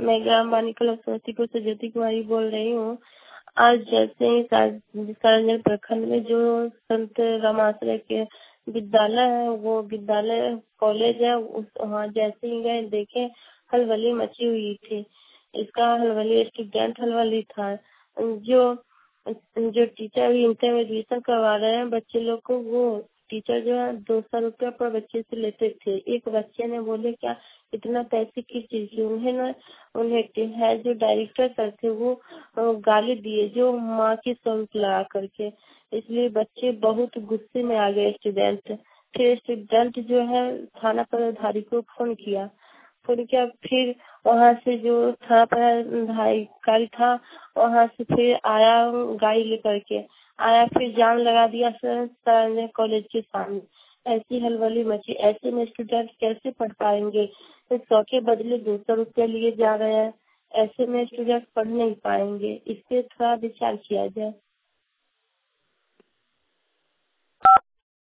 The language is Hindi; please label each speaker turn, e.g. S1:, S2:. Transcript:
S1: मैं ग्राम बालिका समस्तीपुर से ज्योति कुमारी बोल रही हूँ। आज जैसे ही सारंजन प्रखंड में जो संत रामाश्रय के विद्यालय है, वो विद्यालय कॉलेज है, वहाँ जैसे ही गए देखे हलबली मची हुई थी। इसका हलबली स्टूडेंट हलबली था। जो जो टीचर भी इंटर में एडमिशन करवा रहे हैं बच्चे लोग को, वो टीचर जो है 200 रुपया पर बच्चे से लेते थे। एक बच्चे ने बोले क्या इतना पैसे किस चीज की, उन्हें है जो डायरेक्टर सर थे वो गाली दिए जो माँ की सौंप लगा करके। इसलिए बच्चे बहुत गुस्से में आ गए स्टूडेंट। फिर स्टूडेंट जो है थाना प्रभारी को फोन किया। फिर वहाँ से जो थाना प्रभारी था वहाँ से फिर आया, गाड़ी लेकर के आया, फिर जाम लगा दिया सर कॉलेज के सामने। ऐसी हलबली मची, ऐसे में स्टूडेंट कैसे पढ़ पाएंगे? 100 के बदले 200 रुपया लिए जा रहे हैं। ऐसे में स्टूडेंट पढ़ नहीं पाएंगे। इस पे थोड़ा विचार किया जाए।